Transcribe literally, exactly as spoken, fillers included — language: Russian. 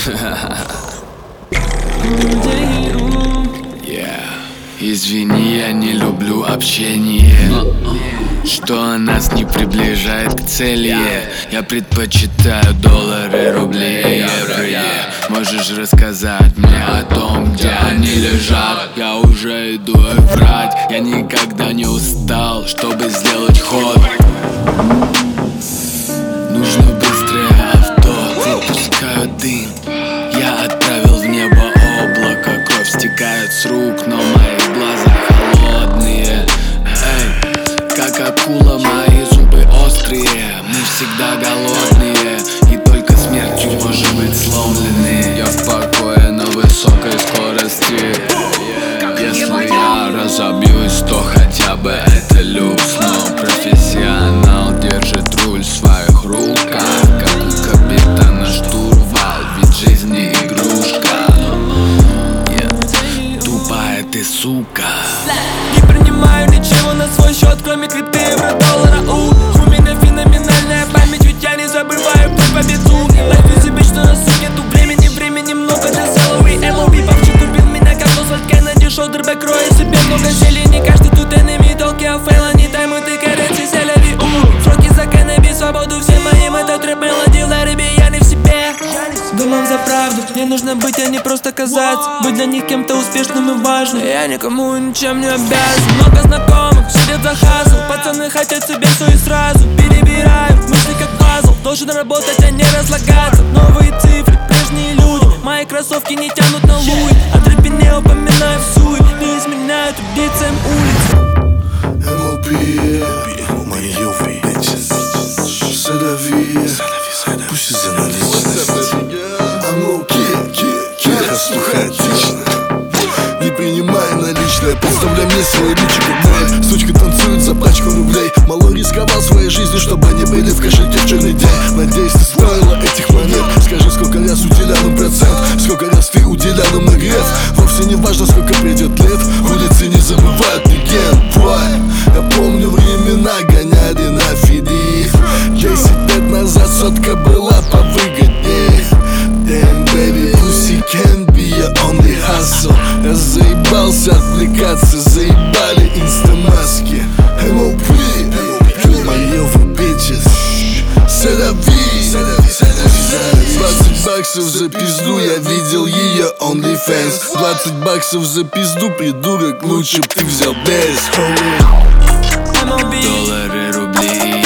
Yeah. Извини, я не люблю общение, что нас не приближает к цели. Я предпочитаю доллары, рубли и евро. Можешь рассказать мне о том, где они лежат? Я уже иду врать. Я никогда не устал, чтобы сделать ход. Нужно быстрое авто, выпускаю дым. Я отправил в небо облако, кровь стекает с рук, но мои глаза холодные. Эй, как акула, мои зубы острые. Мы всегда голодные, и только смертью можем быть сломлены. Я в покое на высокой скорости. Если я разобьюсь, то хотя бы это люкс. Но профессионал держит руль в своих руках, как у капитана штурвал, ведь жизнь не игрушка. yeah. Тупая ты, сука. Не принимаю ничего на свой счет, кроме крипты, евро, доллара. У, у меня феноменальная память, ведь я не забываю про победу. Лайф изобично на суд, нету времени, времени много для salary. эм эл би Павчик убил меня, как Освальд Кеннеди. Шоудербэк, крою себе много зелени. Каждый тут enemy, толки о фейла, не таймы, ты коррекции, селяви. У, сроки за каннаби, свободу всем моим. Это трэп мелодии, лариби, я не в себе. Думам за правду, мне нужно быть, а не просто казаться. Быть для них кем-то успешным и важным. Я никому ничем не обязан. Много знакомых, сидят за хасл. Пацаны хотят себе все и сразу. Перебираю мысли как пазл. Должен работать, а не разлагаться. Новые цифры, прежние люди. Мои кроссовки не тянут на луи. О трэпе не упоминаю в суе. Не изменяют убийцам улиц. эм эл пи, мои юфи, селяви, пусть из-за наличности. Амоки, расту хаотично. Не принимай наличное, подставляй мне свой личико, бой. Сучка танцует за пачку рублей. Мало рисковал своей жизнью, чтобы они были в кошельке в черный день. Надеюсь, ты стоила этих монет. Скажи, сколько раз уделял им процент, сколько раз ты уделял им нагрев. Вовсе не важно, сколько придет лет, улицы не забывают легенд. Я помню времена, гоняли на фиди. Десять лет назад сотка была повыгоднее. Damn, baby, pussy can't be your only hustle. Я заебался отвлекаться, заебали инстамаски. эм эл пи, my over bitches, селяви. Двадцать баксов за пизду, я видел ее OnlyFans. Двадцать баксов за пизду, придурок, лучше б ты взял без. Доллары, рубли и